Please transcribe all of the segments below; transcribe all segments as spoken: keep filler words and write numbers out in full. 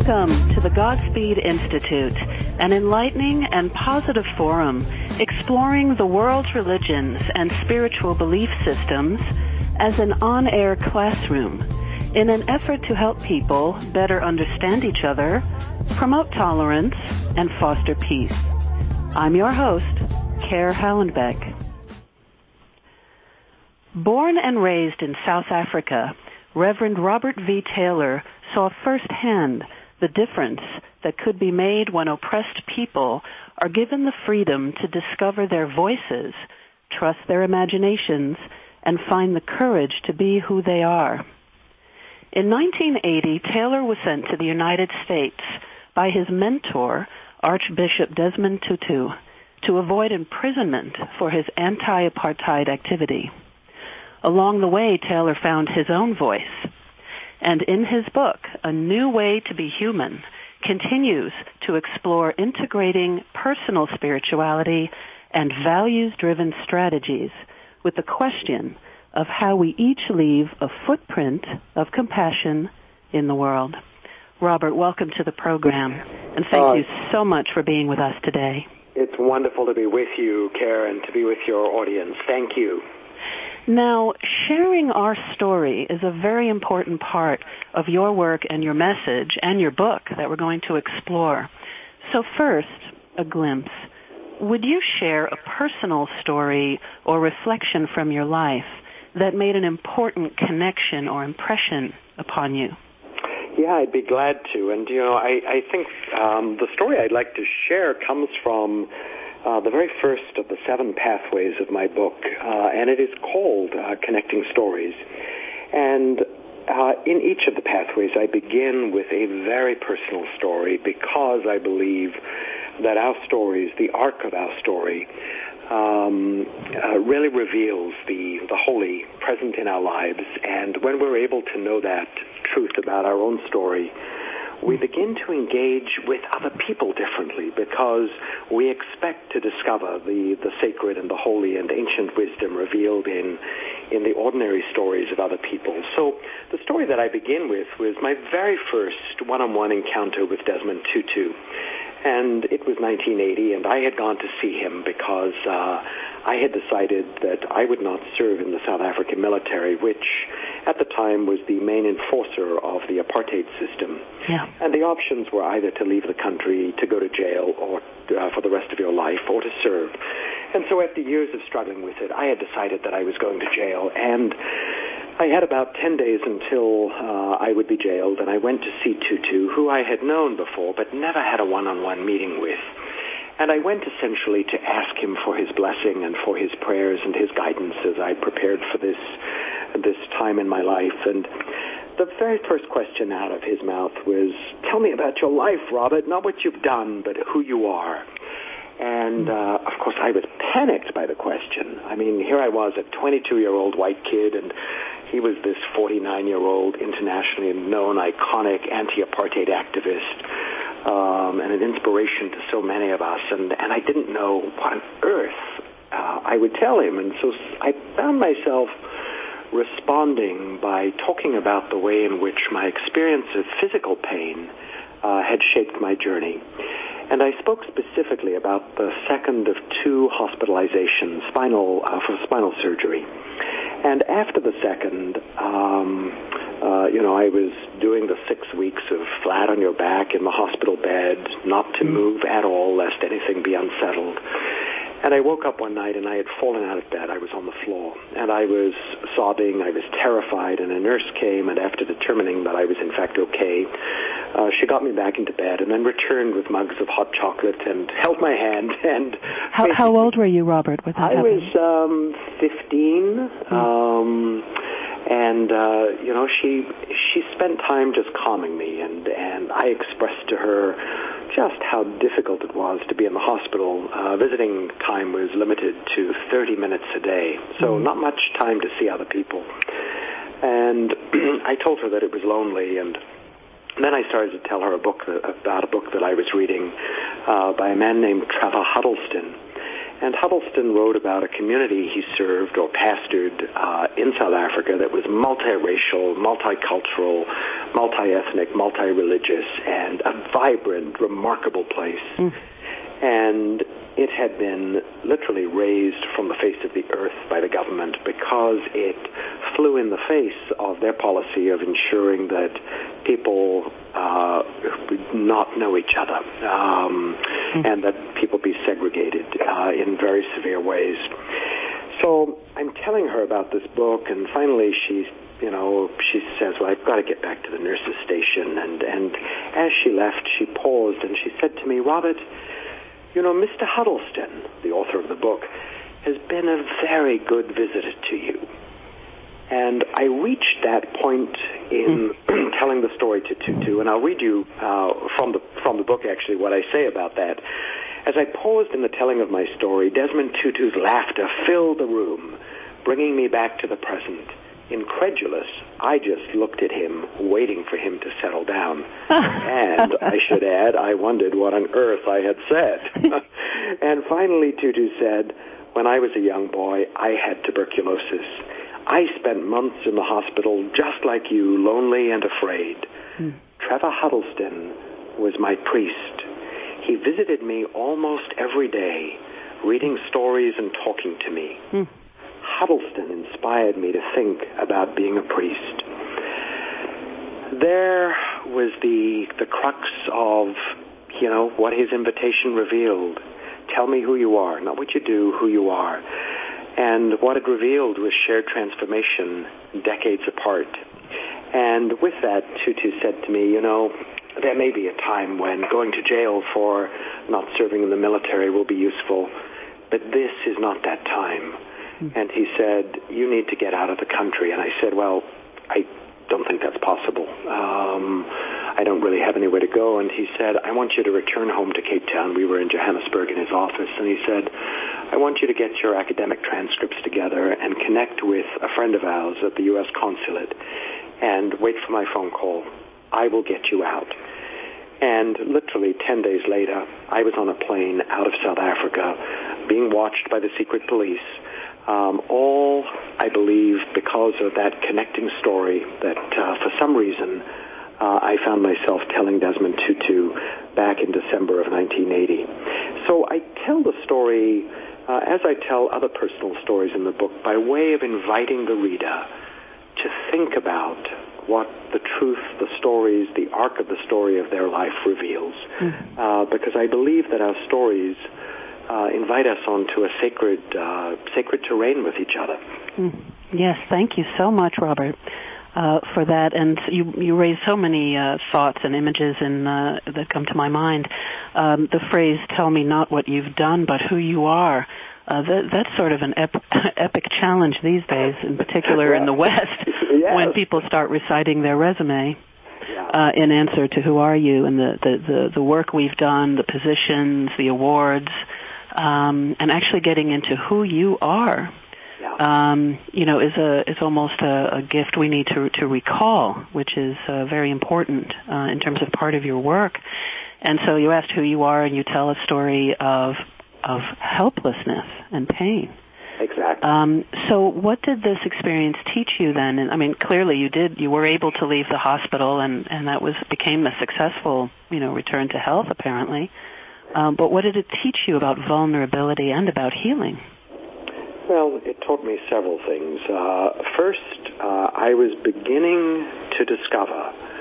Welcome to the Godspeed Institute, an enlightening and positive forum exploring the world's religions and spiritual belief systems as an on-air classroom in an effort to help people better understand each other, promote tolerance, and foster peace. I'm your host, Care Hallenbeck. Born and raised in South Africa, Reverend Robert V. Taylor saw firsthand the difference that could be made when oppressed people are given the freedom to discover their voices, trust their imaginations, and find the courage to be who they are. In nineteen eighty, Taylor was sent to the United States by his mentor, Archbishop Desmond Tutu, to avoid imprisonment for his anti-apartheid activity. Along the way, Taylor found his own voice, and in his book, A New Way to Be Human, continues to explore integrating personal spirituality and values-driven strategies with the question of how we each leave a footprint of compassion in the world. Robert, welcome to the program, and thank uh, you so much for being with us today. It's wonderful to be with you, Karen, to be with your audience. Thank you. Now, sharing our story is a very important part of your work and your message and your book that we're going to explore. So first, a glimpse. Would you share a personal story or reflection from your life that made an important connection or impression upon you? Yeah, I'd be glad to. And, you know, I, I think um, the story I'd like to share comes from Uh, the very first of the seven pathways of my book, uh, and it is called uh, Connecting Stories. And uh, in each of the pathways, I begin with a very personal story because I believe that our stories, the arc of our story, um, uh, really reveals the, the holy present in our lives. And when we're able to know that truth about our own story, we begin to engage with other people differently because we expect to discover the, the sacred and the holy and ancient wisdom revealed in, in the ordinary stories of other people. So the story that I begin with was my very first one-on-one encounter with Desmond Tutu. And it was nineteen eighty, and I had gone to see him because uh, I had decided that I would not serve in the South African military, which at the time was the main enforcer of the apartheid system. Yeah. And the options were either to leave the country, to go to jail, or uh, for the rest of your life, or to serve. And so after years of struggling with it, I had decided that I was going to jail, and I had about ten days until uh, I would be jailed, and I went to see Tutu, who I had known before, but never had a one-on-one meeting with. And I went essentially to ask him for his blessing and for his prayers and his guidance as I prepared for this this time in my life. And the very first question out of his mouth was, "Tell me about your life, Robert, not what you've done, but who you are." And, uh, of course, I was panicked by the question. I mean, here I was, a twenty-two-year-old white kid, and he was this forty-nine-year-old internationally known, iconic anti-apartheid activist, um, and an inspiration to so many of us. And, and I didn't know what on earth uh, I would tell him. And so I found myself responding by talking about the way in which my experience of physical pain uh, had shaped my journey. And I spoke specifically about the second of two hospitalizations, spinal uh, for spinal surgery. And after the second, um, uh, you know, I was doing the six weeks of flat on your back in the hospital bed, not to move at all, lest anything be unsettled. And I woke up one night, and I had fallen out of bed. I was on the floor, and I was sobbing. I was terrified, and a nurse came, and after determining that I was, in fact, okay, uh, she got me back into bed and then returned with mugs of hot chocolate and held my hand. And How, how old were you, Robert, when that I happened? was um, fifteen, mm. um, and, uh, you know, she she spent time just calming me, and, and I expressed to her just how difficult it was to be in the hospital. Uh, visiting time was limited to thirty minutes a day, so mm. not much time to see other people. And I told her that it was lonely, and then I started to tell her a book that, about a book that I was reading uh, by a man named Trevor Huddleston. And Huddleston wrote about a community he served or pastored uh, in South Africa Africa that was multiracial, multicultural, multi-ethnic, multi-religious, and a vibrant, remarkable place. Mm. And it had been literally razed from the face of the earth by the government because it flew in the face of their policy of ensuring that people uh, would not know each other um, mm-hmm. and that people be segregated uh, in very severe ways. So I'm telling her about this book, and finally she, you know, she says, well, I've got to get back to the nurse's station. And, and as she left, she paused and she said to me, Robert, you know, Mister Huddleston, the author of the book, has been a very good visitor to you. And I reached that point in mm. telling the story to Tutu, and I'll read you uh, from the from the book, actually, what I say about that. As I paused in the telling of my story, Desmond Tutu's laughter filled the room, bringing me back to the present. Incredulous, I just looked at him, waiting for him to settle down. And I should add, I wondered what on earth I had said. And finally, Tutu said, when I was a young boy, I had tuberculosis. I spent months in the hospital just like you, lonely and afraid. Hmm. Trevor Huddleston was my priest. He visited me almost every day, reading stories and talking to me. Hmm. Huddleston inspired me to think about being a priest. There was the the crux of, you know, what his invitation revealed. Tell me who you are, not what you do, who you are. And what it revealed was shared transformation decades apart. And with that, Tutu said to me, you know, there may be a time when going to jail for not serving in the military will be useful, but this is not that time. And he said, you need to get out of the country. And I said, well, I don't think that's possible. Um, I don't really have anywhere to go. And he said, I want you to return home to Cape Town. We were in Johannesburg in his office. And he said, I want you to get your academic transcripts together and connect with a friend of ours at the U S consulate and wait for my phone call. I will get you out. And literally ten days later, I was on a plane out of South Africa being watched by the secret police. Um, all, I believe, because of that connecting story that uh, for some reason uh, I found myself telling Desmond Tutu back in December of nineteen eighty. So I tell the story, uh, as I tell other personal stories in the book, by way of inviting the reader to think about what the truth, the stories, the arc of the story of their life reveals. Mm-hmm. Uh, because I believe that our stories Uh, invite us onto a sacred, uh, sacred terrain with each other. Mm. Yes, thank you so much, Robert, uh, for that. And you, you raise so many uh, thoughts and images in, uh, that come to my mind. Um, the phrase, tell me not what you've done, but who you are. Uh, that, that's sort of an ep- epic challenge these days, in particular well, in the West, yes. when people start reciting their resume. Uh, in answer to who are you, and the, the, the, the work we've done, the positions, the awards, um, and actually getting into who you are, yeah. um, you know, is a is almost a, a gift we need to to recall, which is uh, very important uh, in terms of part of your work. And so you asked who you are, and you tell a story of of helplessness and pain. Exactly. Um, so what did this experience teach you then? And I mean, clearly you did, you were able to leave the hospital, and, and that was became a successful, you know, return to health, apparently. Um, but what did it teach you about vulnerability and about healing? Well, it taught me several things. Uh, first, uh, I was beginning to discover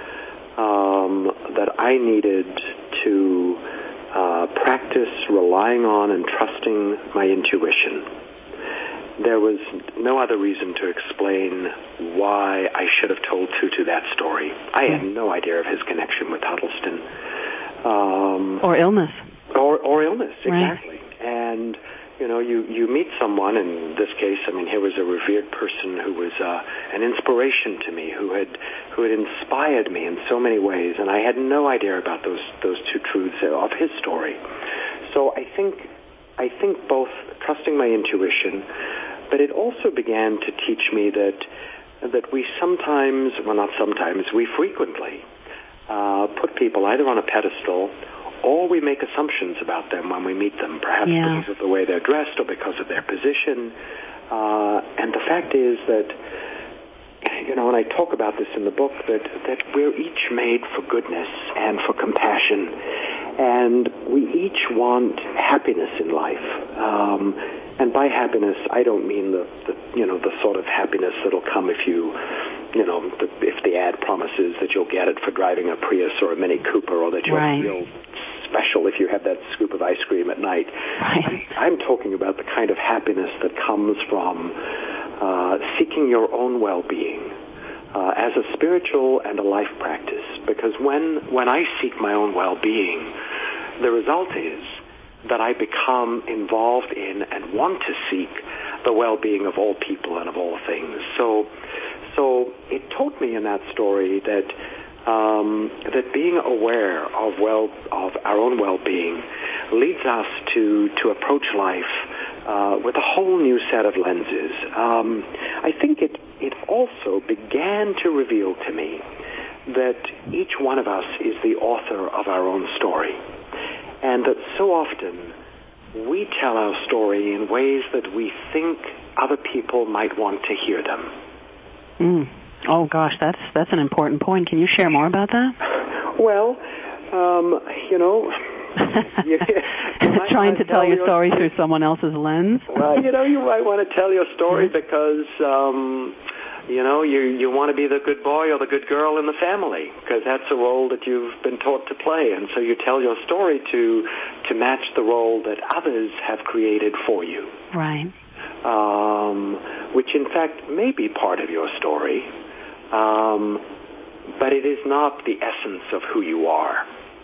um, that I needed to uh, practice relying on and trusting my intuition. There was no other reason to explain why I should have told Tutu that story. I had no idea of his connection with Huddleston. Um, or illness. Or, or illness, exactly. Right. And, you know, you, you meet someone, in this case, I mean, here was a revered person who was uh, an inspiration to me, who had who had inspired me in so many ways, and I had no idea about those those two truths of his story. So I think I think both trusting my intuition, but it also began to teach me that that we sometimes, well, not sometimes, we frequently uh, put people either on a pedestal or we make assumptions about them when we meet them, perhaps yeah. because of the way they're dressed or because of their position. Uh, and the fact is that you know, and I talk about this in the book, that, that we're each made for goodness and for compassion, and we each want happiness in life. Um, and by happiness, I don't mean the, the, you know, the sort of happiness that'll come if you, you know, the, if the ad promises that you'll get it for driving a Prius or a Mini Cooper, or that you'll right. feel special if you have that scoop of ice cream at night. Right. I'm, I'm talking about the kind of happiness that comes from uh, seeking your own well-being uh, as a spiritual and a life practice. Because when, when I seek my own well-being, the result is that I become involved in and want to seek the well-being of all people and of all things. So, so it taught me in that story that um, that being aware of well of our own well-being leads us to to approach life uh, with a whole new set of lenses. Um, I think it it also began to reveal to me that each one of us is the author of our own story. And that so often we tell our story in ways that we think other people might want to hear them. Mm. Oh, gosh, that's that's an important point. Can you share more about that? Well, um, you know... you, you Trying to tell, tell your story through someone else's lens? Well, you know, you might want to tell your story because... Um, You know, you, you want to be the good boy or the good girl in the family, because that's a role that you've been taught to play. And so you tell your story to to match the role that others have created for you. Right. Um, which, in fact, may be part of your story, um, but it is not the essence of who you are.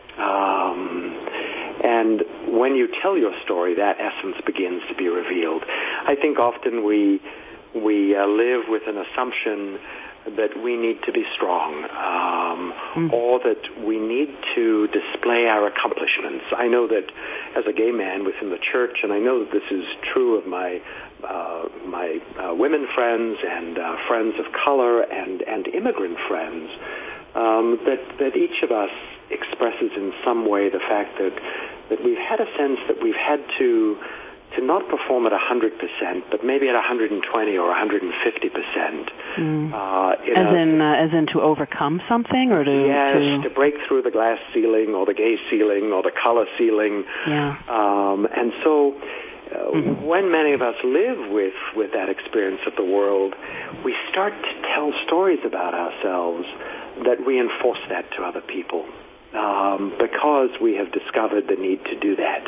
Um, and when you tell your story, that essence begins to be revealed. I think often we... We uh, live with an assumption that we need to be strong, um, mm. or that we need to display our accomplishments. I know that as a gay man within the church, and I know that this is true of my uh, my uh, women friends and uh, friends of color and, and immigrant friends, um, that, that each of us expresses in some way the fact that, that we've had a sense that we've had to to not perform at one hundred percent, but maybe at one hundred twenty or one hundred fifty percent. Mm. Uh, as, a, in, uh, as in to overcome something? Or to... Yes, to... to break through the glass ceiling or the gay ceiling or the color ceiling. Yeah. Um, and so uh, mm-hmm. when many of us live with, with that experience of the world, we start to tell stories about ourselves that reinforce that to other people, um, because we have discovered the need to do that.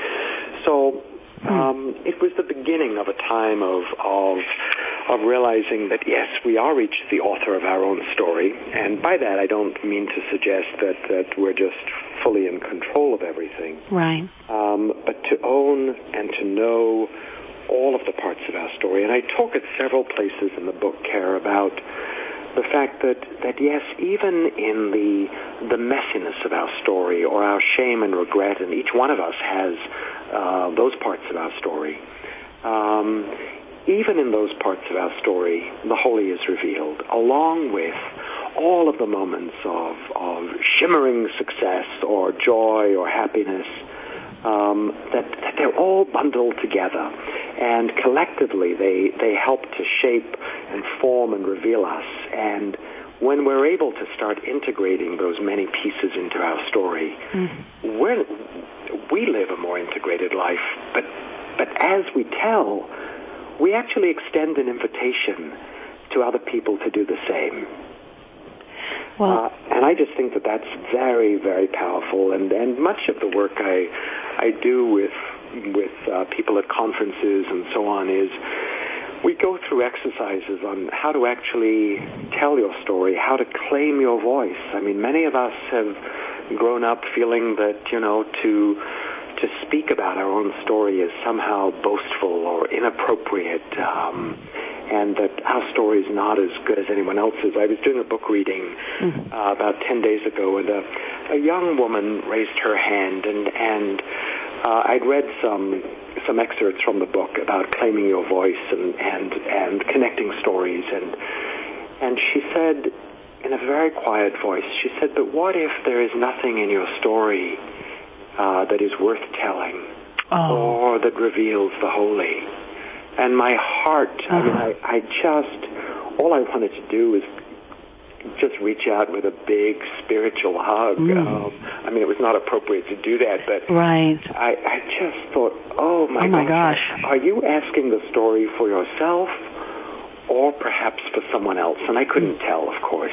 So... Um, it was the beginning of a time of, of of realizing that, yes, we are each the author of our own story. And by that, I don't mean to suggest that, that we're just fully in control of everything. Right. Um, but to own and to know all of the parts of our story. And I talk at several places in the book, Care, about the fact that, that yes, even in the the messiness of our story or our shame and regret, and each one of us has uh, those parts of our story, um, even in those parts of our story, the holy is revealed, along with all of the moments of, of shimmering success or joy or happiness, um, that, that they're all bundled together. And collectively, they, they help to shape and form and reveal us. And when we're able to start integrating those many pieces into our story, mm-hmm. we're, we live a more integrated life. But, but as we tell, we actually extend an invitation to other people to do the same. Well, uh, and I just think that that's very, very powerful. And, and much of the work I I do with with uh, people at conferences and so on is we go through exercises on how to actually tell your story, how to claim your voice. I mean, many of us have grown up feeling that, you know, to to speak about our own story is somehow boastful or inappropriate, um, and that our story is not as good as anyone else's. I was doing a book reading mm-hmm. uh, about ten days ago, and a, a young woman raised her hand, and, and uh, I'd read some some excerpts from the book about claiming your voice and, and, and connecting stories, and and she said, in a very quiet voice, she said, but what if there is nothing in your story Uh, that is worth telling, oh. or that reveals the holy? And my heart, uh-huh. I mean, I, I just all I wanted to do was just reach out with a big spiritual hug. Mm. Um, I mean, it was not appropriate to do that, but right. I, I just thought, oh my, oh my gosh, are you asking the story for yourself or perhaps for someone else? And I couldn't mm. tell, of course.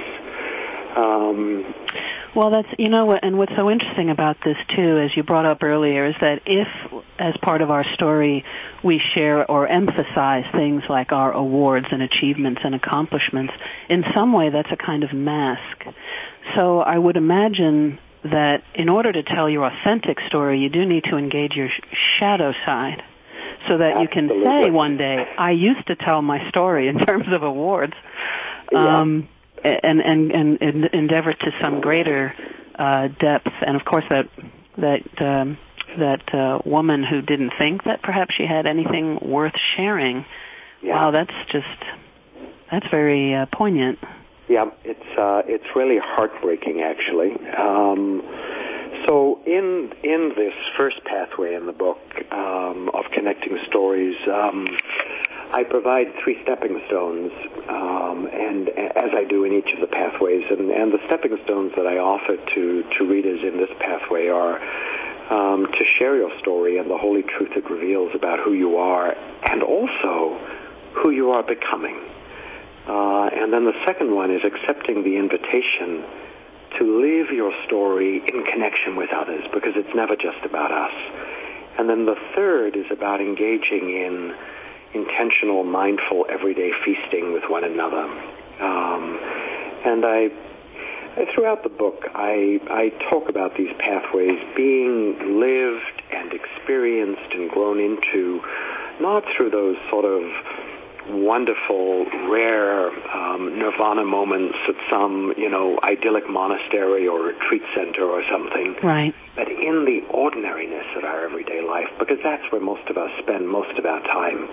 Um, well, that's, you know, what, and what's so interesting about this, too, as you brought up earlier, is that if, as part of our story, we share or emphasize things like our awards and achievements and accomplishments, in some way that's a kind of mask. So I would imagine that in order to tell your authentic story, you do need to engage your sh- shadow side, so that Absolutely. You can say one day, I used to tell my story in terms of awards. Yeah. Um, And, and, and, and endeavor to some greater uh, depth, and of course that that um, that uh, woman who didn't think that perhaps she had anything worth sharing. Yeah. Wow, that's just that's very uh, poignant. Yeah, it's uh, it's really heartbreaking, actually. Um, so in in this first pathway in the book um, of connecting stories. Um, I provide three stepping stones, um, and as I do in each of the pathways, and, and the stepping stones that I offer to, to readers in this pathway are um, to share your story and the holy truth it reveals about who you are, and also who you are becoming. Uh, and then the second one is accepting the invitation to live your story in connection with others, because it's never just about us. And then the third is about engaging in intentional, mindful, everyday feasting with one another. Um, and I, throughout the book, I, I talk about these pathways being lived and experienced and grown into, not through those sort of wonderful, rare um, nirvana moments at some, you know, idyllic monastery or retreat center or something. Right. But in the ordinariness of our everyday life, because that's where most of us spend most of our time.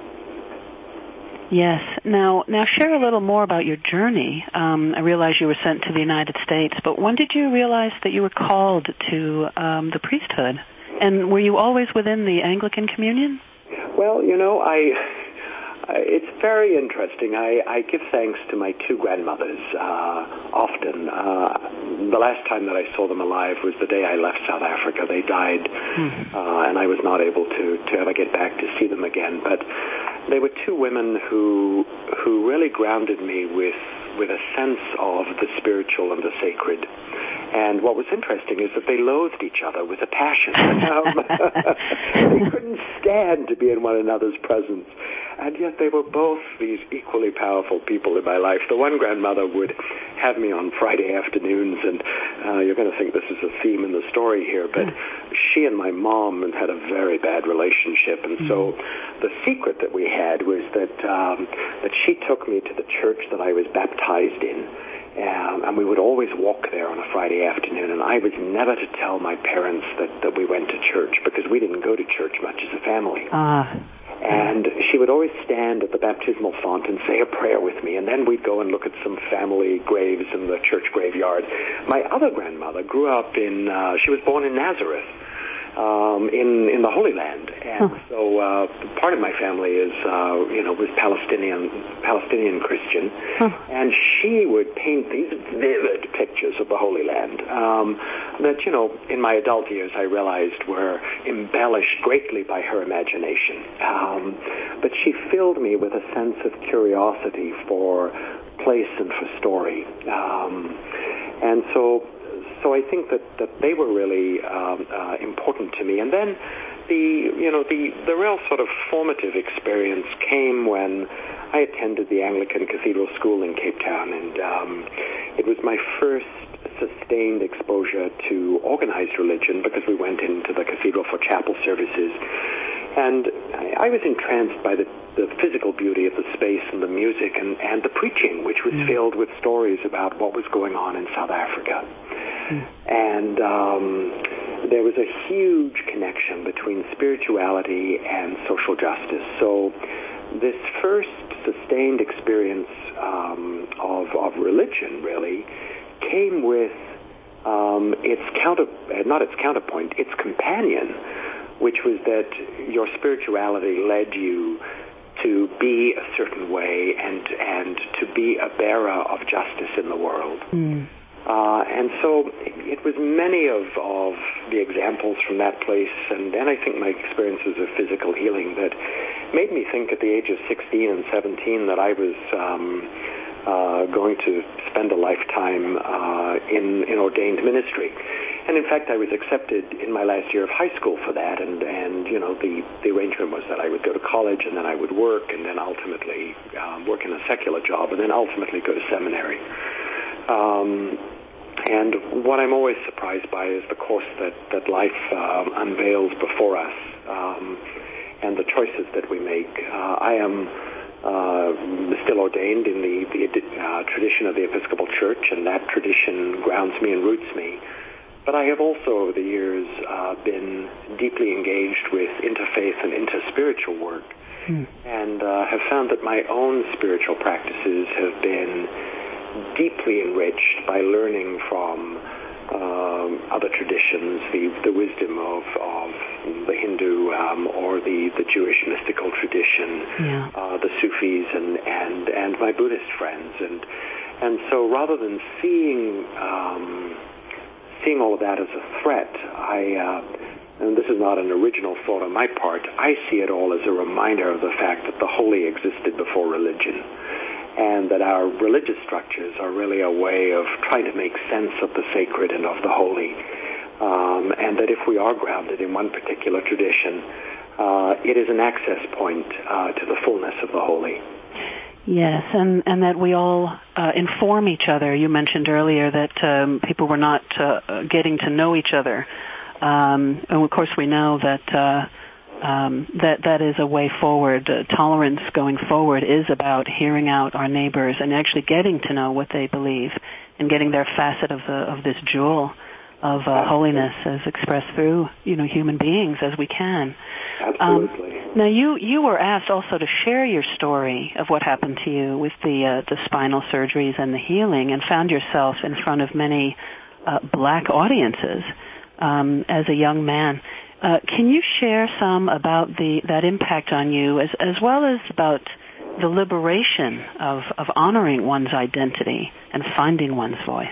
Yes. Now, now share a little more about your journey. Um, I realize you were sent to the United States, but when did you realize that you were called to um, the priesthood? And were you always within the Anglican Communion? Well, you know, I... It's very interesting. I, I give thanks to my two grandmothers uh, often. Uh, the last time that I saw them alive was the day I left South Africa. They died, mm-hmm. uh, and I was not able to, to ever get back to see them again. But they were two women who who really grounded me with with a sense of the spiritual and the sacred. And what was interesting is that they loathed each other with a passion. Um, they couldn't stand to be in one another's presence. And yet they were both these equally powerful people in my life. The one grandmother would have me on Friday afternoons, and uh, you're going to think this is a theme in the story here, but she and my mom had a very bad relationship. And so the secret that we had was that, um, that she took me to the church that I was baptized in. Um, and we would always walk there on a Friday afternoon, and I was never to tell my parents that, that we went to church, because we didn't go to church much as a family. Ah. And she would always stand at the baptismal font and say a prayer with me, and then we'd go and look at some family graves in the church graveyard. My other grandmother grew up in, uh, she was born in Nazareth. Um, in in the Holy Land, and huh. so uh, part of my family is uh, you know was Palestinian Palestinian Christian, huh. and she would paint these vivid pictures of the Holy Land um, that you know in my adult years I realized were embellished greatly by her imagination. Um, but she filled me with a sense of curiosity for place and for story, um, and so. So I think that, that they were really um, uh, important to me. And then the, you know, the, the real sort of formative experience came when I attended the Anglican Cathedral School in Cape Town. And um, it was my first sustained exposure to organized religion, because we went into the cathedral for chapel services. And I, I was entranced by the, the physical beauty of the space and the music and, and the preaching, which was mm. filled with stories about what was going on in South Africa. Mm. And um, there was a huge connection between spirituality and social justice. So this first sustained experience um, of, of religion, really, came with um, its counter, not its counterpoint, its companion, which was that your spirituality led you to be a certain way and and to be a bearer of justice in the world. Mm. Uh, and so it, it was many of, of the examples from that place, and, and I think my experiences of physical healing that made me think at the age of sixteen and seventeen that I was um, uh, going to spend a lifetime uh, in, in ordained ministry. And in fact, I was accepted in my last year of high school for that, and, and you know, the, the arrangement was that I would go to college, and then I would work, and then ultimately um, work in a secular job, and then ultimately go to seminary. Um, and what I'm always surprised by is the course that, that life um, unveils before us, um, and the choices that we make. Uh, I am uh, still ordained in the, the uh, tradition of the Episcopal Church, and that tradition grounds me and roots me. But I have also, over the years, uh, been deeply engaged with interfaith and interspiritual work, hmm. and uh, have found that my own spiritual practices have been deeply enriched by learning from um, other traditions, the, the wisdom of, of the Hindu um, or the, the Jewish mystical tradition, yeah. uh, the Sufis, and, and, and my Buddhist friends. And, and so rather than seeing... Um, Seeing all of that as a threat, I, uh, and this is not an original thought on my part, I see it all as a reminder of the fact that the holy existed before religion, and that our religious structures are really a way of trying to make sense of the sacred and of the holy, um, and that if we are grounded in one particular tradition, uh, it is an access point uh, to the fullness of the holy. Yes, and, and that we all uh, inform each other. You mentioned earlier that um, people were not uh, getting to know each other. Um, and, of course, we know that uh, um, that that is a way forward. Uh, tolerance going forward is about hearing out our neighbors and actually getting to know what they believe and getting their facet of, the, of this jewel of uh, holiness as expressed through, you know, human beings as we can. Absolutely. Um, now, you, you were asked also to share your story of what happened to you with the uh, the spinal surgeries and the healing, and found yourself in front of many uh, black audiences um, as a young man. Uh, can you share some about the that impact on you, as as well as about the liberation of, of honoring one's identity and finding one's voice?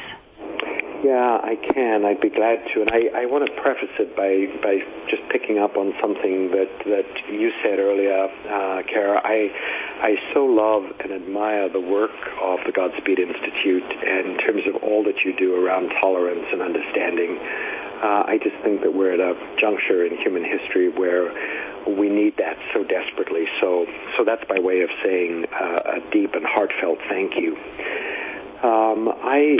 Yeah, I can. I'd be glad to. And I, I want to preface it by, by just picking up on something that, that you said earlier, uh, Kara. I, I so love and admire the work of the Godspeed Institute, and in terms of all that you do around tolerance and understanding. Uh, I just think that we're at a juncture in human history where we need that so desperately. So, so that's by way of saying uh, a deep and heartfelt thank you. Um, I...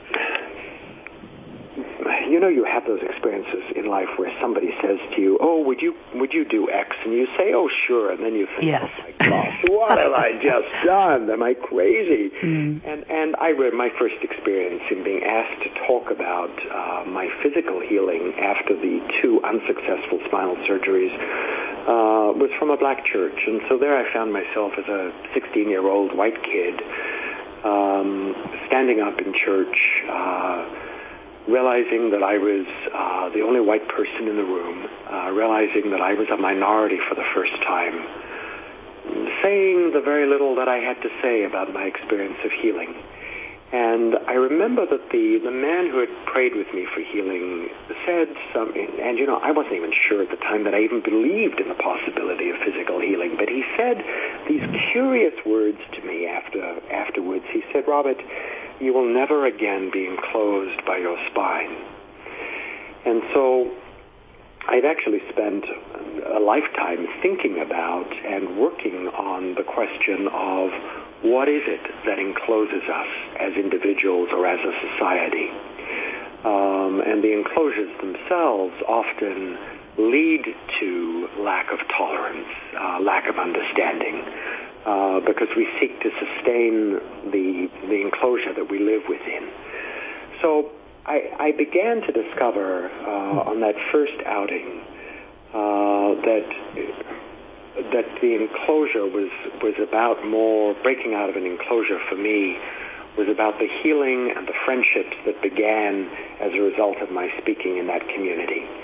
You know, you have those experiences in life where somebody says to you, "Oh, would you would you do X?" And you say, "Oh, sure." And then you think, yes. "Oh my gosh, what have I just done? Am I crazy?" Mm. And and I read my first experience in being asked to talk about uh, my physical healing after the two unsuccessful spinal surgeries uh, was from a black church, and so there I found myself as a sixteen-year-old white kid um, standing up in church. Uh, realizing that I was uh, the only white person in the room, uh, realizing that I was a minority for the first time, saying the very little that I had to say about my experience of healing. And I remember that the, the man who had prayed with me for healing said something, and you know, I wasn't even sure at the time that I even believed in the possibility of physical healing, but he said these curious words to me after afterwards. He said, "Robert, you will never again be enclosed by your spine." And so I've actually spent a lifetime thinking about and working on the question of what is it that encloses us as individuals or as a society. Um, and the enclosures themselves often lead to lack of tolerance, uh, lack of understanding. Uh, because we seek to sustain the the enclosure that we live within. So I, I began to discover uh, on that first outing uh, that that the enclosure was was about more, breaking out of an enclosure for me was about the healing and the friendships that began as a result of my speaking in that community.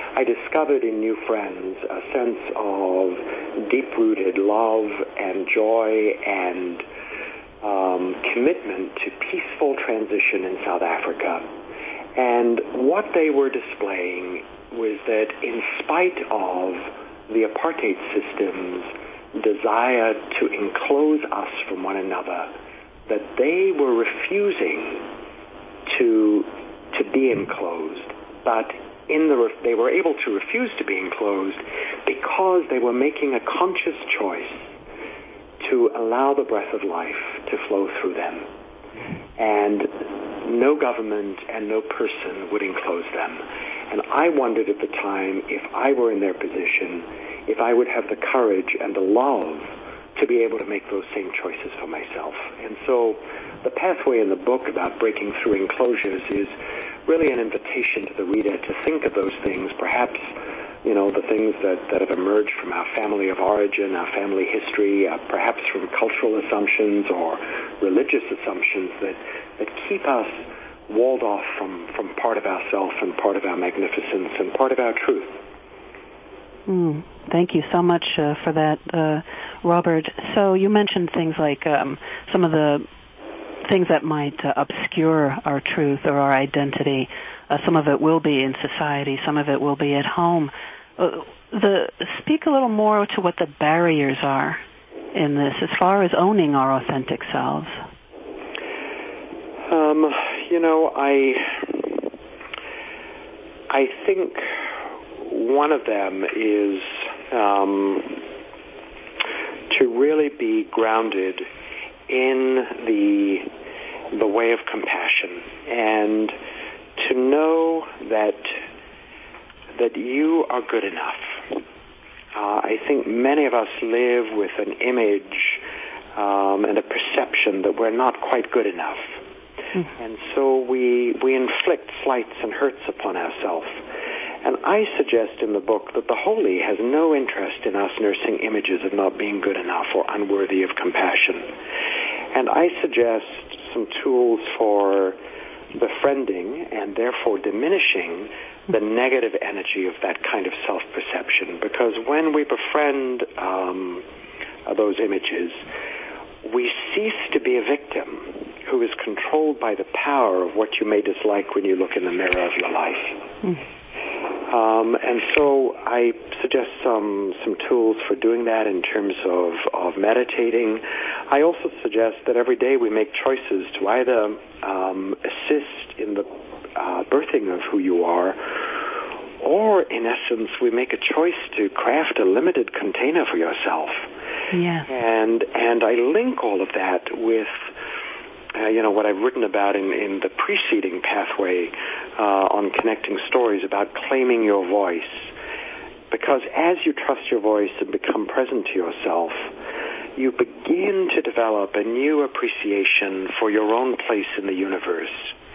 I discovered in new friends a sense of deep-rooted love and joy and um, commitment to peaceful transition in South Africa. And what they were displaying was that in spite of the apartheid system's desire to enclose us from one another, that they were refusing to to be enclosed, but in the re- they were able to refuse to be enclosed because they were making a conscious choice to allow the breath of life to flow through them. And no government and no person would enclose them. And I wondered at the time, if I were in their position, if I would have the courage and the love to be able to make those same choices for myself. And so the pathway in the book about breaking through enclosures is really an invitation to the reader to think of those things, perhaps, you know, the things that, that have emerged from our family of origin, our family history, uh, perhaps from cultural assumptions or religious assumptions that, that keep us walled off from, from part of ourself and part of our magnificence and part of our truth. Mm, thank you so much uh, for that, uh, Robert. So you mentioned things like um, some of the things that might uh, obscure our truth or our identity. Uh, some of it will be in society. Some of it will be at home. Uh, the speak a little more to what the barriers are in this as far as owning our authentic selves. Um, you know, I I think one of them is um, to really be grounded in the the way of compassion and to know that that you are good enough. Uh, I think many of us live with an image um, and a perception that we're not quite good enough. Mm-hmm. And so we we inflict slights and hurts upon ourselves. And I suggest in the book that the holy has no interest in us nursing images of not being good enough or unworthy of compassion. And I suggest some tools for befriending and therefore diminishing the negative energy of that kind of self-perception. Because when we befriend um, those images, we cease to be a victim who is controlled by the power of what you may dislike when you look in the mirror of your life. Mm. Um, and so I suggest some some tools for doing that in terms of, of meditating. I also suggest that every day we make choices to either um, assist in the uh, birthing of who you are, or in essence we make a choice to craft a limited container for yourself. Yeah. And and I link all of that with Uh, you know, what I've written about in, in the preceding pathway uh, on connecting stories about claiming your voice. Because as you trust your voice and become present to yourself, you begin to develop a new appreciation for your own place in the universe.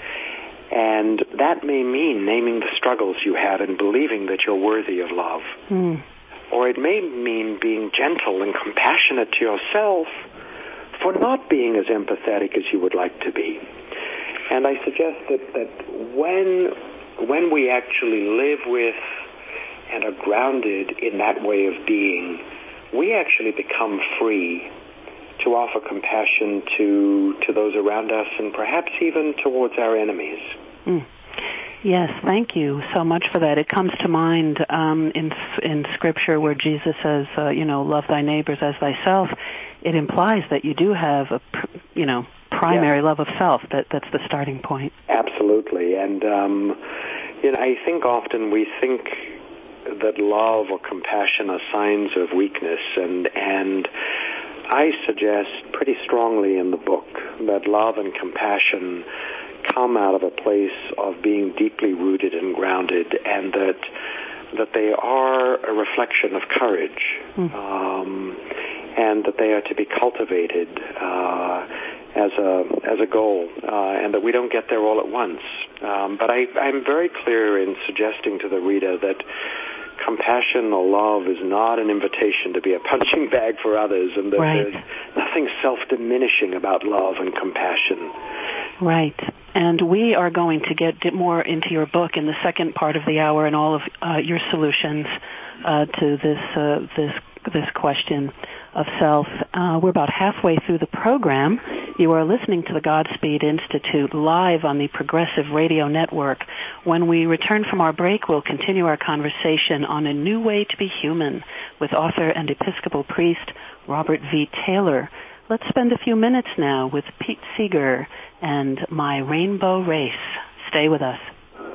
And that may mean naming the struggles you have and believing that you're worthy of love. Mm. Or it may mean being gentle and compassionate to yourself for not being as empathetic as you would like to be. And I suggest that, that when when we actually live with and are grounded in that way of being, we actually become free to offer compassion to to those around us and perhaps even towards our enemies. Mm. Yes, thank you so much for that. It comes to mind um, in in Scripture where Jesus says, uh, you know, love thy neighbors as thyself. It implies that you do have a, you know, primary yes. love of self. That that's the starting point. Absolutely, and um, you know, I think often we think that love or compassion are signs of weakness, and and I suggest pretty strongly in the book that love and compassion come out of a place of being deeply rooted and grounded, and that that they are a reflection of courage. Mm. Um, and that they are to be cultivated uh, as a as a goal, uh, and that we don't get there all at once. Um, but I, I'm very clear in suggesting to the reader that compassion or love is not an invitation to be a punching bag for others, and that right. there's nothing self-diminishing about love and compassion. Right. And we are going to get more into your book in the second part of the hour and all of uh, your solutions uh, to this uh, this this question of self. Uh, we're about halfway through the program. You are listening to the Godspeed Institute live on the Progressive Radio Network. When we return from our break, we'll continue our conversation on A New Way to Be Human with author and Episcopal priest Robert V. Taylor. Let's spend a few minutes now with Pete Seeger and My Rainbow Race. Stay with us.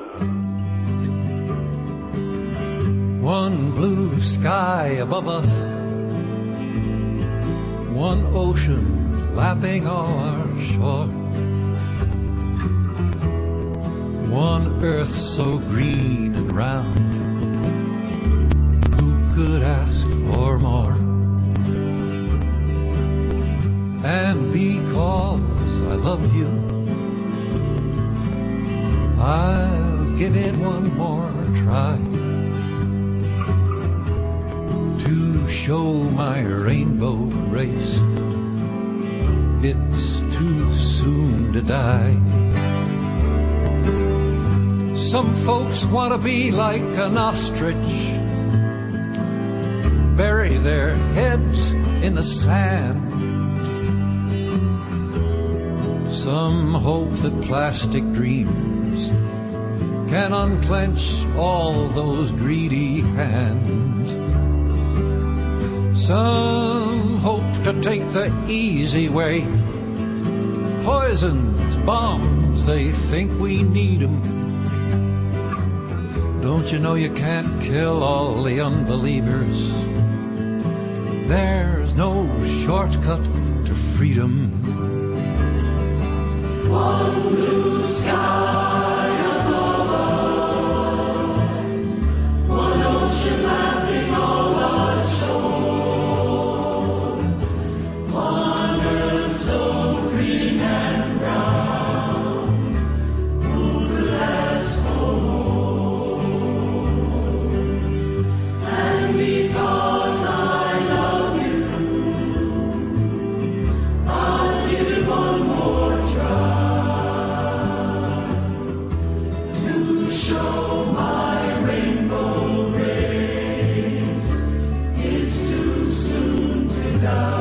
One blue sky above us, one ocean lapping our shore, one earth so green and round. Who could ask for more? And because I love you, I'll give it one more try to show my rainbow race. It's too soon to die. Some folks want to be like an ostrich, bury their heads in the sand. Some hope that plastic dreams can unclench all those greedy hands. Some hope to take the easy way. Poisons, bombs, they think we need 'em. Don't you know you can't kill all the unbelievers? There's no shortcut to freedom. One blue sky above us, one ocean lapping all our shores, one earth so green and brown. Who could ask for more? And because I love you, I'll give it one more try. Show my rainbow rays. It's too soon to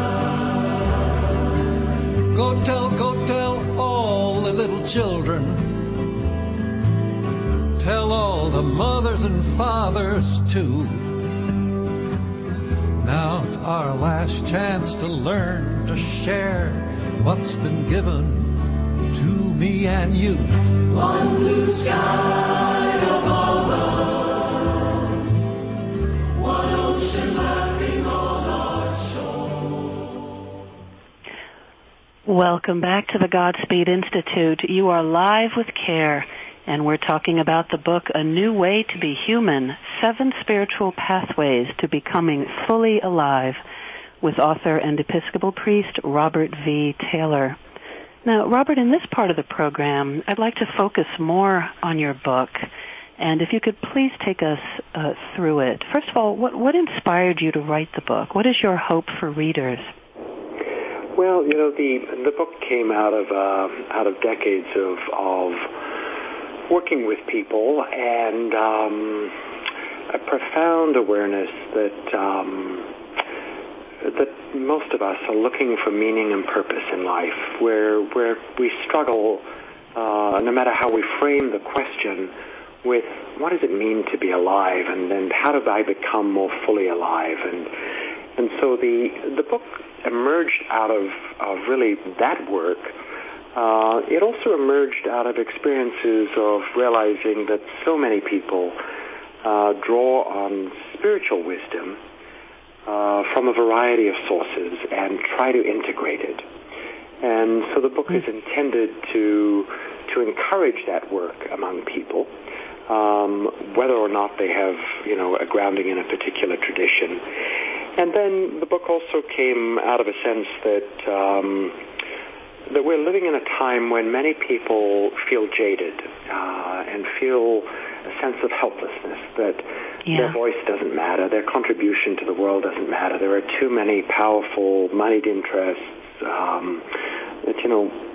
die. Go tell, go tell all the little children. Tell all the mothers and fathers too. Now's our last chance to learn to share what's been given to me and you. One blue sky above us, one ocean lapping all our shore. Welcome back to the Godspeed Institute. You are live with Care, and we're talking about the book A New Way to Be Human, Seven Spiritual Pathways to Becoming Fully Alive, with author and Episcopal priest Robert V. Taylor. Now, Robert, in this part of the program, I'd like to focus more on your book, and if you could please take us uh, through it. First of all, what, what inspired you to write the book? What is your hope for readers? Well, you know, the the book came out of uh, out of decades of of working with people and um, a profound awareness that. Um, that most of us are looking for meaning and purpose in life, where where we struggle, uh, no matter how we frame the question, with what does it mean to be alive, and, and how do I become more fully alive? And and so the the book emerged out of, of really that work. Uh, it also emerged out of experiences of realizing that so many people uh, draw on spiritual wisdom Uh, from a variety of sources and try to integrate it. And so the book is intended to to encourage that work among people, um, whether or not they have, you know, a grounding in a particular tradition. And then the book also came out of a sense that um, that we're living in a time when many people feel jaded uh, and feel a sense of helplessness, that yeah. their voice doesn't matter, their contribution to the world doesn't matter. There are too many powerful, moneyed interests um, that, you know,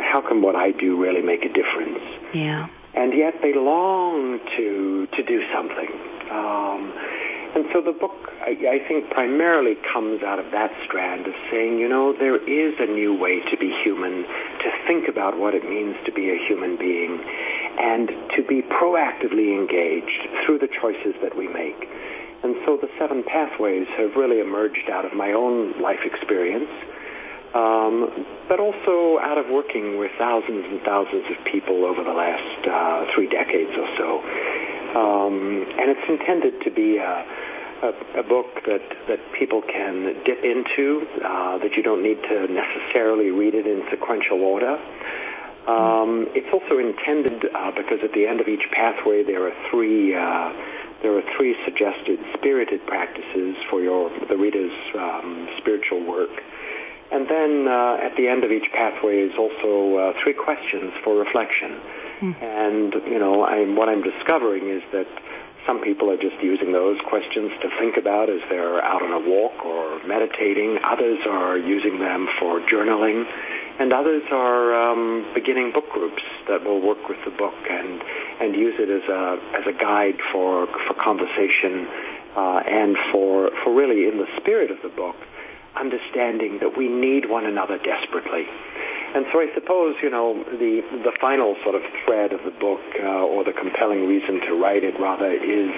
how can what I do really make a difference? Yeah. And yet they long to to do something. Um, and so the book, I, I think, primarily comes out of that strand of saying, you know, there is a new way to be human, to think about what it means to be a human being, and to be proactively engaged through the choices that we make. And so the seven pathways have really emerged out of my own life experience, um, but also out of working with thousands and thousands of people over the last uh, three decades or so. Um, and it's intended to be a, a, a book that, that people can dip into, uh, that you don't need to necessarily read it in sequential order. Um, it's also intended uh, because at the end of each pathway there are three uh, there are three suggested spirited practices for your the reader's um, spiritual work. And then uh, at the end of each pathway is also uh, three questions for reflection. Mm. And, you know, I'm, what I'm discovering is that some people are just using those questions to think about as they're out on a walk or meditating. Others are using them for journaling. And others are um, beginning book groups that will work with the book and, and use it as a as a guide for for conversation uh, and for for really, in the spirit of the book, understanding that we need one another desperately. And so I suppose, you know, the the final sort of thread of the book, uh, or the compelling reason to write it, rather, is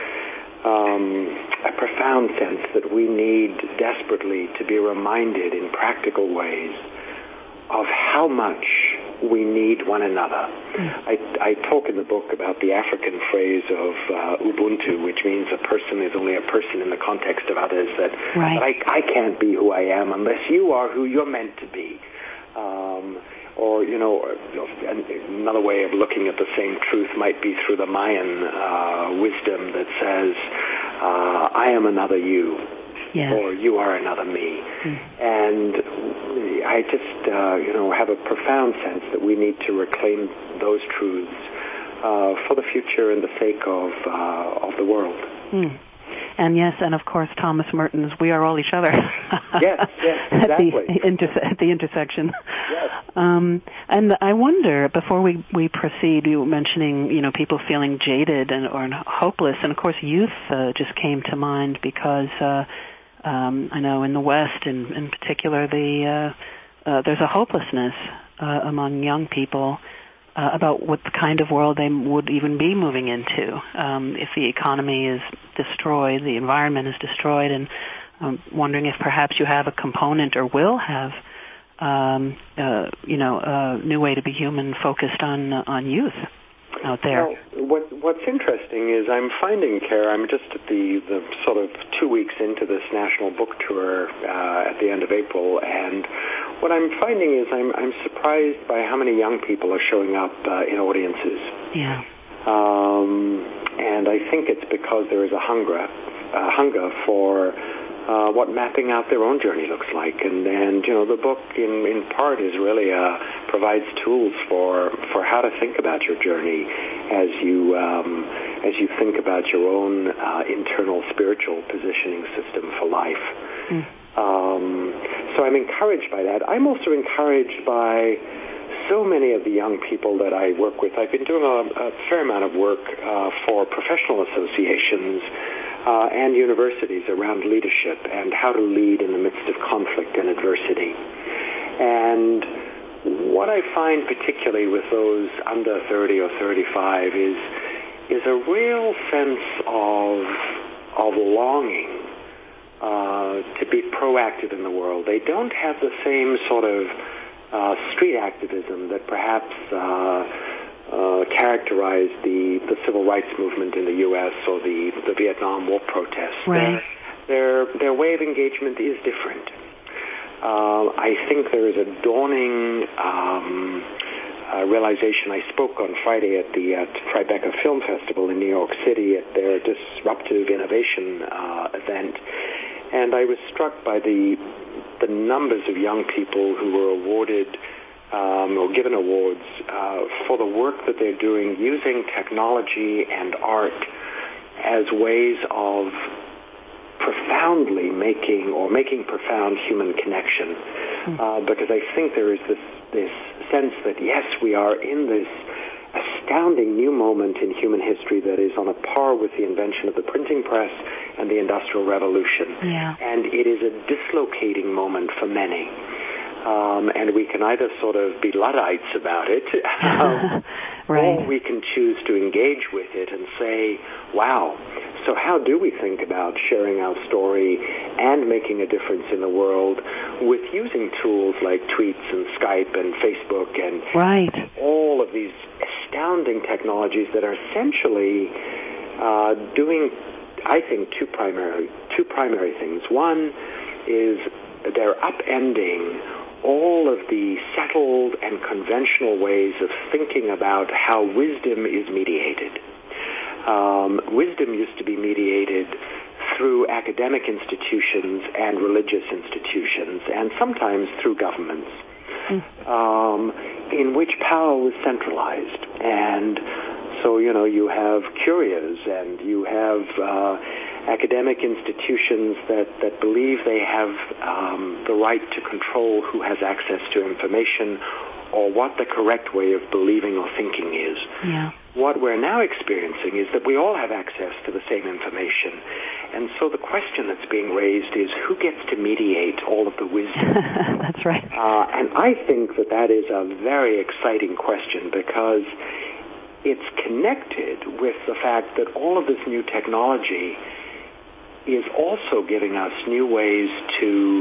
um, a profound sense that we need desperately to be reminded in practical ways of how much we need one another. Mm. I, I talk in the book about the African phrase of uh, Ubuntu, which means a person is only a person in the context of others, that, right. that I, I can't be who I am unless you are who you're meant to be. Um, or, you know, another way of looking at the same truth might be through the Mayan uh, wisdom that says, uh, I am another you. Yes. Or you are another me. Mm. And I just, uh, you know, have a profound sense that we need to reclaim those truths uh, for the future and the sake of uh, of the world. Mm. And yes, and of course, Thomas Merton's "We Are All Each Other." Yes, yes, exactly. at, the inter- at the intersection. Yes. Um, and I wonder, before we, we proceed, you were mentioning, you know, people feeling jaded and or hopeless, and of course, youth uh, just came to mind because. Uh, Um, I know in the West, in, in particular, the uh, uh, there's a hopelessness uh, among young people uh, about what kind of world they would even be moving into um, if the economy is destroyed, the environment is destroyed, and um, wondering if perhaps you have a component or will have, um, uh, you know, a new way to be human focused on uh, on youth out there. Well, what, what's interesting is I'm finding, Kara, I'm just at the, the sort of two weeks into this national book tour uh, at the end of April, and what I'm finding is I'm, I'm surprised by how many young people are showing up uh, in audiences. Yeah. Um, and I think it's because there is a hunger, a hunger for Uh, what mapping out their own journey looks like, and and you know the book in in part is really uh, provides tools for for how to think about your journey as you um, as you think about your own uh, internal spiritual positioning system for life. Mm. Um, so I'm encouraged by that. I'm also encouraged by so many of the young people that I work with. I've been doing a, a fair amount of work uh, for professional associations Uh, and universities around leadership and how to lead in the midst of conflict and adversity. And what I find particularly with those under thirty or thirty-five is is a real sense of of longing uh, to be proactive in the world. They don't have the same sort of uh, street activism that perhaps uh, Uh, characterized the, the civil rights movement in the U S or the, the Vietnam War protests. Right. Their, their, their way of engagement is different. Uh, I think there is a dawning um, uh, realization. I spoke on Friday at the at Tribeca Film Festival in New York City at their Disruptive Innovation uh, event, and I was struck by the the numbers of young people who were awarded Um, or given awards uh, for the work that they're doing using technology and art as ways of profoundly making or making profound human connection. Mm. Uh, because I think there is this this sense that, yes, we are in this astounding new moment in human history that is on a par with the invention of the printing press and the Industrial Revolution. Yeah. And it is a dislocating moment for many. Um, and we can either sort of be Luddites about it, um, right. or we can choose to engage with it and say, wow, so how do we think about sharing our story and making a difference in the world with using tools like tweets and Skype and Facebook and right. all of these astounding technologies that are essentially uh, doing, I think, two primary, two primary things. One is they're upending all of the settled and conventional ways of thinking about how wisdom is mediated. Um, wisdom used to be mediated through academic institutions and religious institutions, and sometimes through governments, mm. um, in which power was centralized. And so, you know, you have curios and you have uh, academic institutions that, that believe they have um, the right to control who has access to information or what the correct way of believing or thinking is. Yeah. What we're now experiencing is that we all have access to the same information. And so the question that's being raised is who gets to mediate all of the wisdom? That's right. Uh, and I think that that is a very exciting question because it's connected with the fact that all of this new technology is also giving us new ways to,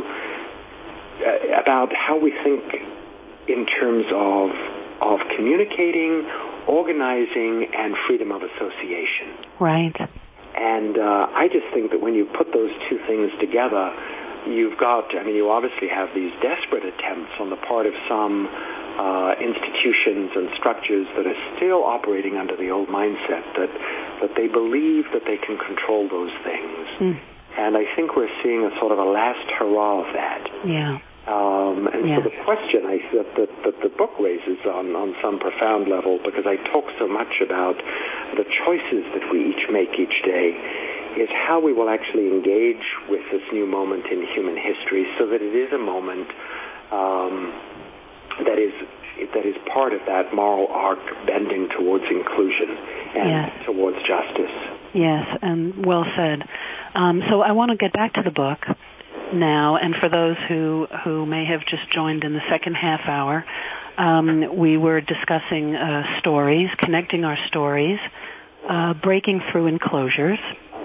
uh, about how we think in terms of of communicating, organizing, and freedom of association. Right. And uh, I just think that when you put those two things together, you've got, I mean, you obviously have these desperate attempts on the part of some uh, institutions and structures that are still operating under the old mindset that, that they believe that they can control those things. Mm. And I think we're seeing a sort of a last hurrah of that. Yeah. Um, and yeah. so the question I, that, that, that the book raises on, on some profound level, because I talk so much about the choices that we each make each day, is how we will actually engage with this new moment in human history so that it is a moment um, that is that is part of that moral arc bending towards inclusion and yes. towards justice. Yes, and well said. Um, so I want to get back to the book now, and for those who, who may have just joined in the second half hour, um, we were discussing uh, stories, connecting our stories, uh, breaking through enclosures.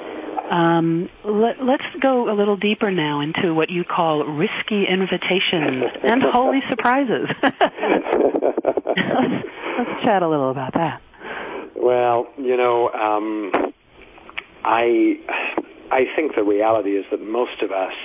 Um, let, let's go a little deeper now into what you call risky invitations and holy surprises. let's, let's chat a little about that. Well, you know, um, I I think the reality is that most of us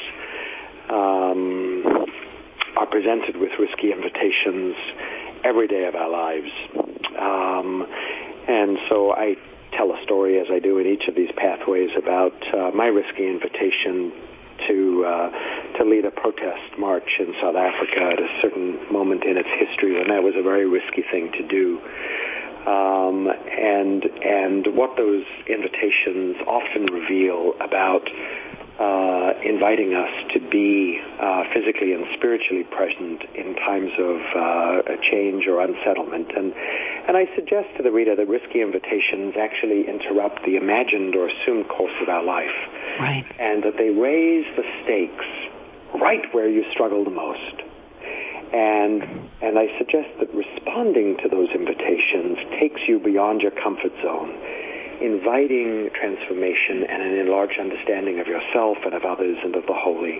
um, are presented with risky invitations every day of our lives. Um, and so I tell a story, as I do in each of these pathways, about uh, my risky invitation to uh, to lead a protest march in South Africa at a certain moment in its history when that was a very risky thing to do. Um, and and what those invitations often reveal about uh, inviting us to be uh, physically and spiritually present in times of uh, change or unsettlement. And and I suggest to the reader that risky invitations actually interrupt the imagined or assumed course of our life. Right. And that they raise the stakes right where you struggle the most. And and I suggest that responding to those invitations takes you beyond your comfort zone, inviting transformation and an enlarged understanding of yourself and of others and of the holy.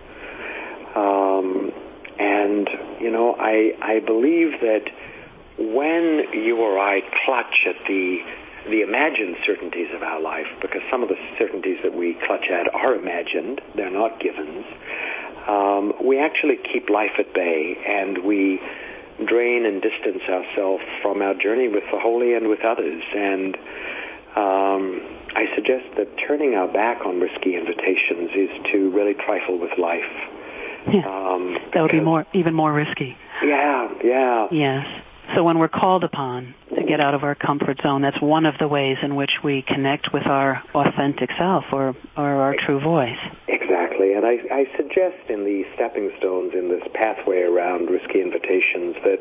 Um, and, you know, I I believe that when you or I clutch at the the imagined certainties of our life, because some of the certainties that we clutch at are imagined, they're not givens, um, we actually keep life at bay, and we drain and distance ourselves from our journey with the holy and with others. And um, I suggest that turning our back on risky invitations is to really trifle with life. Yeah. Um, that would be more, even more risky. Yeah, yeah. Yes. So when we're called upon to get out of our comfort zone, that's one of the ways in which we connect with our authentic self or, or our true voice. Exactly. Exactly, and I, I suggest in the stepping stones in this pathway around risky invitations that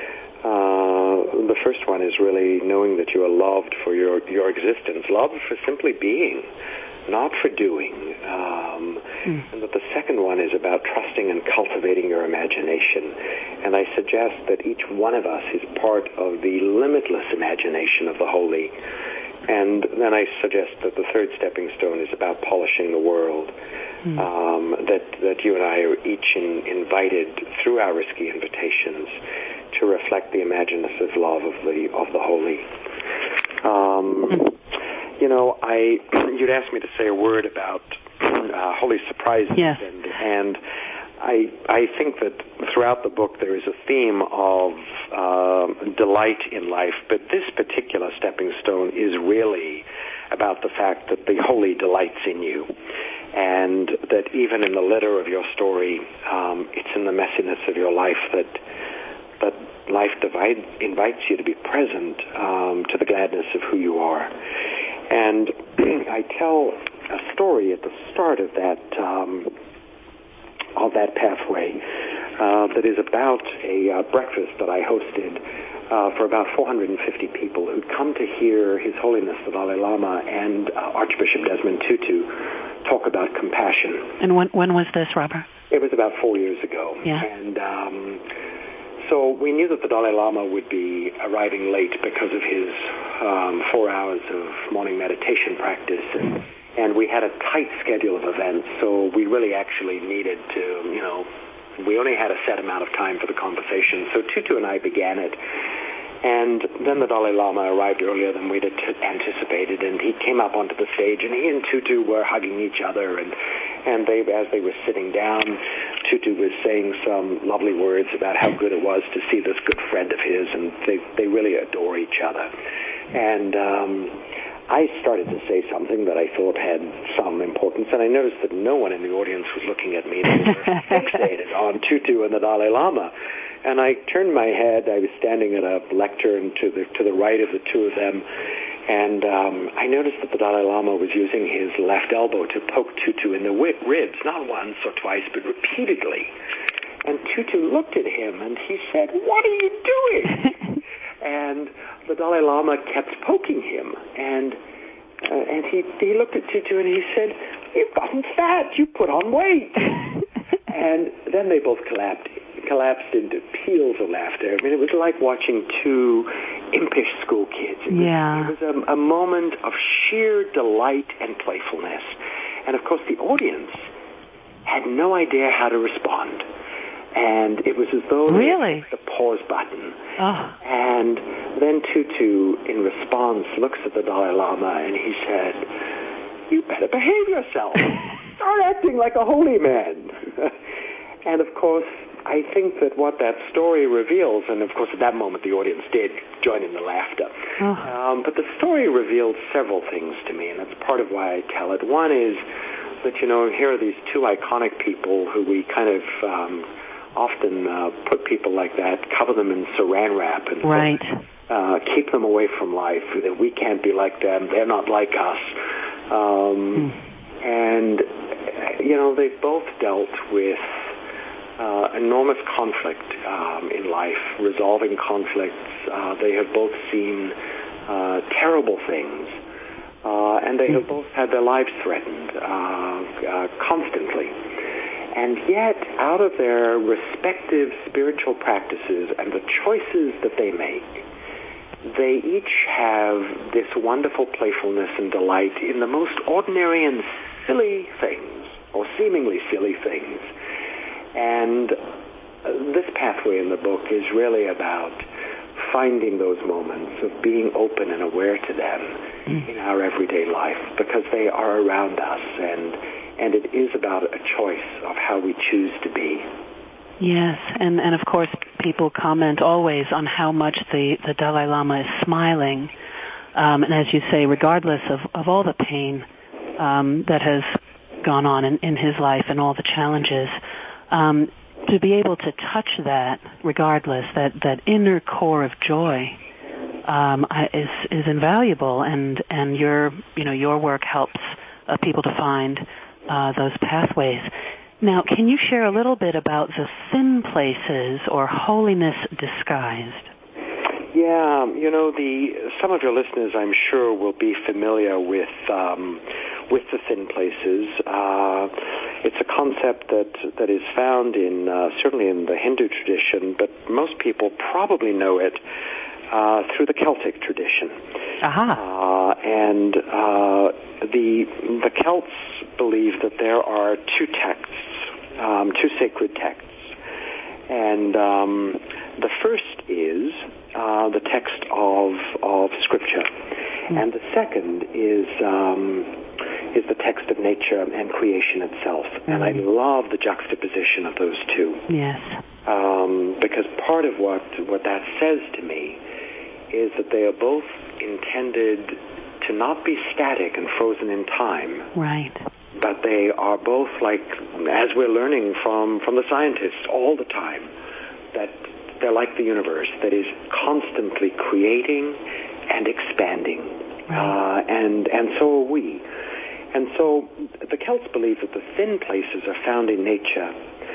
uh, the first one is really knowing that you are loved for your, your existence, loved for simply being, not for doing. Um, mm. And that the second one is about trusting and cultivating your imagination. And I suggest that each one of us is part of the limitless imagination of the holy. And then I suggest that the third stepping stone is about polishing the world, mm. um, that, that you and I are each in, invited through our risky invitations to reflect the imaginative love of the of the holy. Um, you know, I you'd asked me to say a word about uh, holy surprises, yes. and and I I think that throughout the book there is a theme of uh, delight in life, but this particular stepping stone is really about the fact that the holy delights in you, and that even in the litter of your story, um, it's in the messiness of your life that that life divide, invites you to be present um, to the gladness of who you are. And I tell a story at the start of that um, of that pathway uh, that is about a uh, breakfast that I hosted uh, for about four hundred fifty people who'd come to hear His Holiness the Dalai Lama and uh, Archbishop Desmond Tutu talk about compassion. And when when was this, Robert? It was about four years ago. Yeah. And um, so we knew that the Dalai Lama would be arriving late because of his um, four hours of morning meditation practice, and, and we had a tight schedule of events, so we really actually needed to, you know, we only had a set amount of time for the conversation. So Tutu and I began it, and then the Dalai Lama arrived earlier than we'd anticipated, and he came up onto the stage, and he and Tutu were hugging each other, and and they, as they were sitting down, Tutu was saying some lovely words about how good it was to see this good friend of his, and they they really adore each other. And um, I started to say something that I thought had some importance, and I noticed that no one in the audience was looking at me. They were fixated on Tutu and the Dalai Lama. And I turned my head. I was standing at a lectern to the to the right of the two of them, and um, I noticed that the Dalai Lama was using his left elbow to poke Tutu in the ribs, not once or twice, but repeatedly. And Tutu looked at him, and he said, "What are you doing?" And the Dalai Lama kept poking him, and uh, and he he looked at Tutu and he said, "You've gotten fat. You put on weight." And then they both collapsed. collapsed into peals of laughter. I mean, it was like watching two impish school kids. It was, yeah. it was a, a moment of sheer delight and playfulness. And, of course, the audience had no idea how to respond. And it was as though really? they hit the pause button. Oh. And then Tutu, in response, looks at the Dalai Lama and he said, "You better behave yourself. Start acting like a holy man." And, of course, I think that what that story reveals, and of course at that moment the audience did join in the laughter, oh. um, but the story revealed several things to me, and that's part of why I tell it. One is that, you know, here are these two iconic people who we kind of um, often uh, put people like that, cover them in saran wrap, and right. uh, keep them away from life, that we can't be like them, they're not like us. Um, mm. And, you know, they've both dealt with Uh, enormous conflict um, in life, resolving conflicts. Uh, they have both seen uh, terrible things, uh, and they have both had their lives threatened uh, uh, constantly. And yet, out of their respective spiritual practices and the choices that they make, they each have this wonderful playfulness and delight in the most ordinary and silly things, or seemingly silly things. And this pathway in the book is really about finding those moments of being open and aware to them mm. in our everyday life, because they are around us, and and it is about a choice of how we choose to be. Yes, and, and of course people comment always on how much the, the Dalai Lama is smiling, um, and as you say, regardless of, of all the pain um, that has gone on in, in his life and all the challenges, Um, to be able to touch that, regardless, that, that inner core of joy, um, is is invaluable, and and your you know your work helps uh, people to find uh, those pathways. Now, can you share a little bit about the thin places or holiness disguised? Yeah, you know, the some of your listeners, I'm sure, will be familiar with um, with the thin places. Uh, it's a concept that that is found in uh, certainly in the Hindu tradition, but most people probably know it uh, through the Celtic tradition. Aha. Uh, and uh, the the Celts believe that there are two texts, um, two sacred texts, and um, the first is uh, the text of of Scripture, mm. and the second is um, is the text of nature and creation itself. Mm. And I love the juxtaposition of those two. Yes, um, because part of what what that says to me is that they are both intended to not be static and frozen in time. Right. But they are both, like, as we're learning from, from the scientists all the time, that they're like the universe that is constantly creating and expanding. Right. Uh, and, and so are we. And so the Celts believe that the thin places are found in nature,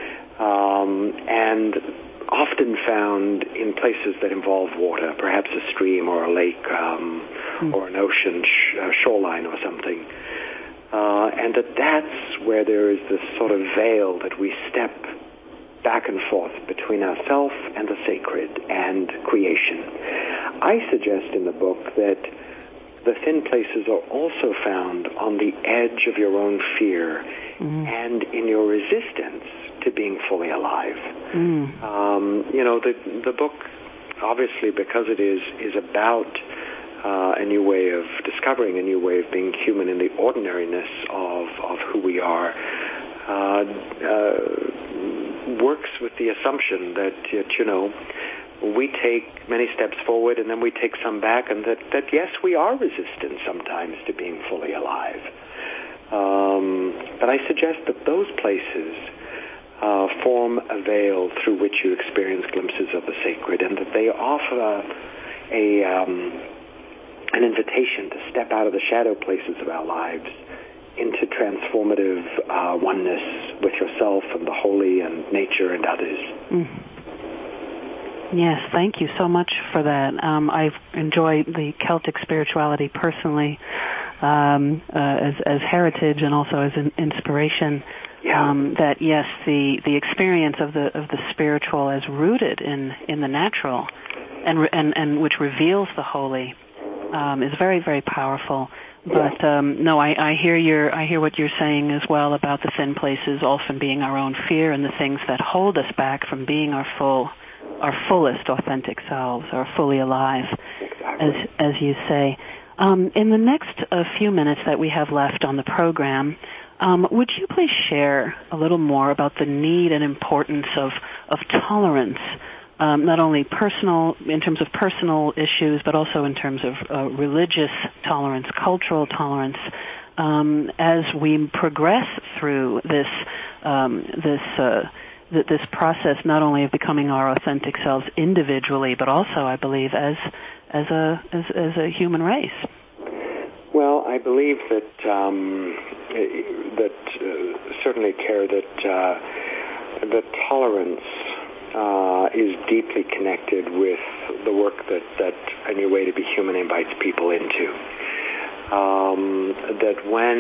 um, and often found in places that involve water, perhaps a stream or a lake, um, mm. or an ocean sh- uh, shoreline or something. Uh, and that that's where there is this sort of veil that we step back and forth between ourselves and the sacred and creation. I suggest in the book that the thin places are also found on the edge of your own fear mm. and in your resistance to being fully alive. Mm. Um, you know, the the book, obviously, because it is is about uh, a new way of discovering a new way of being human in the ordinariness of of who we are, uh, uh, works with the assumption that, you know, we take many steps forward and then we take some back, and that, that yes, we are resistant sometimes to being fully alive. Um, but I suggest that those places Uh, form a veil through which you experience glimpses of the sacred, and that they offer a um, an invitation to step out of the shadow places of our lives into transformative uh, oneness with yourself and the holy and nature and others. Mm. Yes, thank you so much for that. Um, I've enjoyed the Celtic spirituality personally um, uh, as, as heritage and also as an inspiration. Yeah. Um, that yes, the, the experience of the of the spiritual as rooted in, in the natural, and and and which reveals the holy, um, is very very powerful. But yeah. um, no, I, I hear your I hear what you're saying as well about the thin places often being our own fear and the things that hold us back from being our full, our fullest authentic selves, or fully alive, exactly. as as you say. Um, in the next uh, few minutes that we have left on the program, Um, would you please share a little more about the need and importance of, of tolerance, um, not only personal, in terms of personal issues, but also in terms of uh, religious tolerance, cultural tolerance, um, as we progress through this um, this uh, th- this process, not only of becoming our authentic selves individually, but also, I believe, as as a as, as a human race? Well, I believe that um, that uh, certainly care that uh, that tolerance uh, is deeply connected with the work that, that A New Way to Be Human invites people into. Um, that when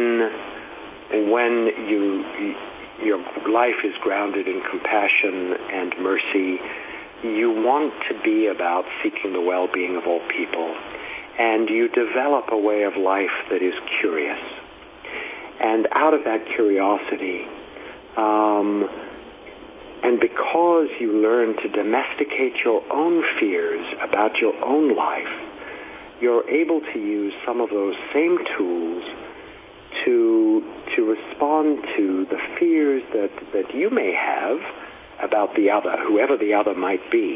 when you your life is grounded in compassion and mercy, you want to be about seeking the well-being of all people. And you develop a way of life that is curious. And out of that curiosity, um, and because you learn to domesticate your own fears about your own life, you're able to use some of those same tools to to respond to the fears that, that you may have about the other, whoever the other might be.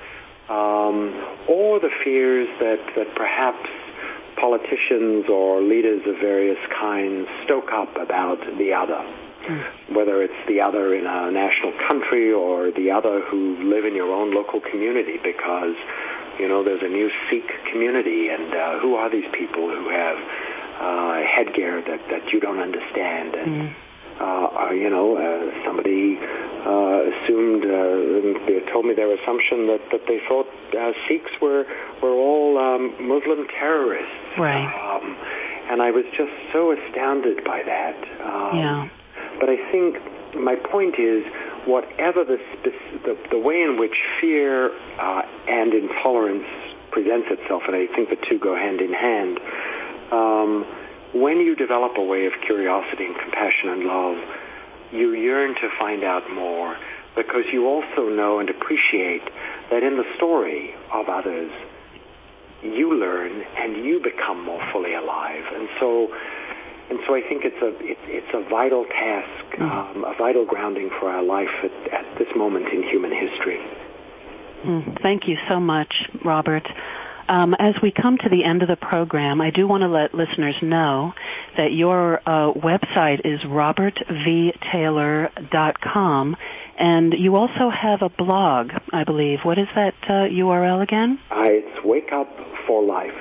Um, or the fears that, that perhaps politicians or leaders of various kinds stoke up about the other, mm. whether it's the other in a national country or the other who live in your own local community, because, you know, there's a new Sikh community, and uh, who are these people who have uh, headgear that, that you don't understand? And, mm. Uh, you know, uh, somebody uh, assumed, uh, they told me their assumption that, that they thought uh, Sikhs were were all um, Muslim terrorists. Right. Um, and I was just so astounded by that. Um, yeah. But I think my point is, whatever the spec- the, the way in which fear uh, and intolerance presents itself, and I think the two go hand in hand, um, when you develop a way of curiosity and compassion and love, you yearn to find out more, because you also know and appreciate that in the story of others, you learn and you become more fully alive. And so and so I think it's a it, it's a vital task, um, a vital grounding for our life at, at this moment in human history. Mm, thank you so much, Robert. Um, as we come to the end of the program, I do want to let listeners know that your uh, website is robert v taylor dot com, and you also have a blog, I believe. What is that uh, U R L again? Uh, it's Wake Up for Life.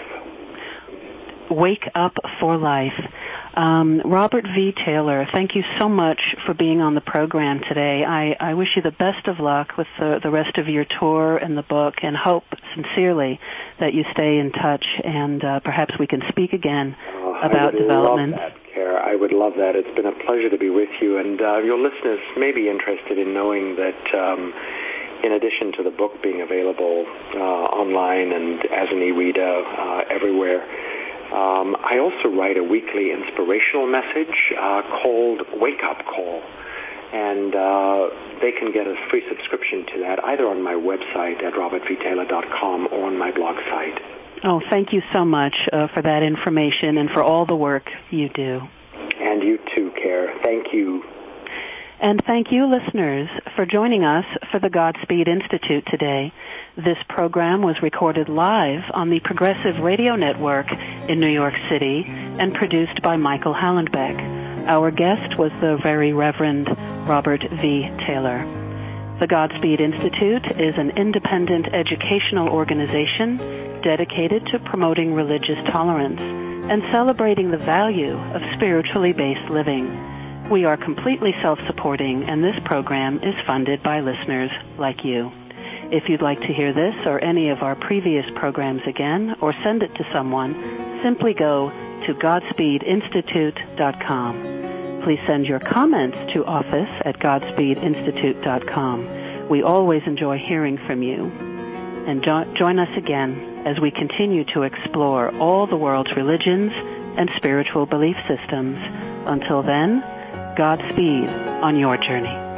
Wake Up for Life. Um, Robert V. Taylor, thank you so much for being on the program today. I, I wish you the best of luck with the, the rest of your tour and the book, and hope sincerely that you stay in touch, and uh, perhaps we can speak again oh, about development. I would love that, Kara. I would love that. It's been a pleasure to be with you, and uh, your listeners may be interested in knowing that um, in addition to the book being available uh, online and as an e-reader uh, everywhere, Um, I also write a weekly inspirational message uh, called Wake Up Call, and uh, they can get a free subscription to that either on my website at robert v taylor dot com or on my blog site. Oh, thank you so much uh, for that information and for all the work you do. And you too, Care. Thank you. And thank you, listeners, for joining us for the Godspeed Institute today. This program was recorded live on the Progressive Radio Network in New York City and produced by Michael Hallenbeck. Our guest was the Very Reverend Robert V. Taylor. The Godspeed Institute is an independent educational organization dedicated to promoting religious tolerance and celebrating the value of spiritually based living. We are completely self-supporting, and this program is funded by listeners like you. If you'd like to hear this or any of our previous programs again, or send it to someone, simply go to godspeed institute dot com. Please send your comments to office at godspeed institute dot com. We always enjoy hearing from you. And jo- join us again as we continue to explore all the world's religions and spiritual belief systems. Until then, Godspeed on your journey.